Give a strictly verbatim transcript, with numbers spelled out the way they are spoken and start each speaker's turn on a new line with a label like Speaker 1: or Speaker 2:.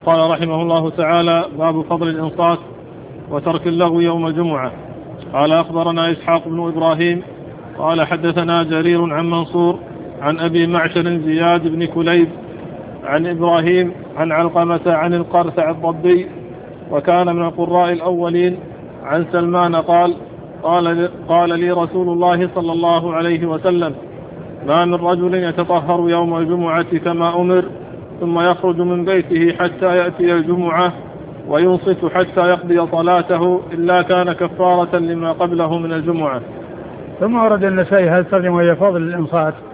Speaker 1: قال رحمه الله تعالى: باب فضل الإنصات وترك اللغو يوم الجمعة. قال: أخبرنا إسحاق بن إبراهيم قال: حدثنا جرير عن منصور عن أبي معشر زياد بن كليب عن إبراهيم عن علقمة عن القرثع الضبي وكان من القراء الأولين عن سلمان قال: قال, قال لي رسول الله صلى الله عليه وسلم: ما من رجل يتطهر يوم الجمعة كما أمر ثم يخرج من بيته حتى يأتي الجمعة وينصت حتى يقضي صلاته إلا كان كفارة لما قبله من الجمعة.
Speaker 2: ثم ورد النسائي هذا الترجمة وهي فضل الإنصات.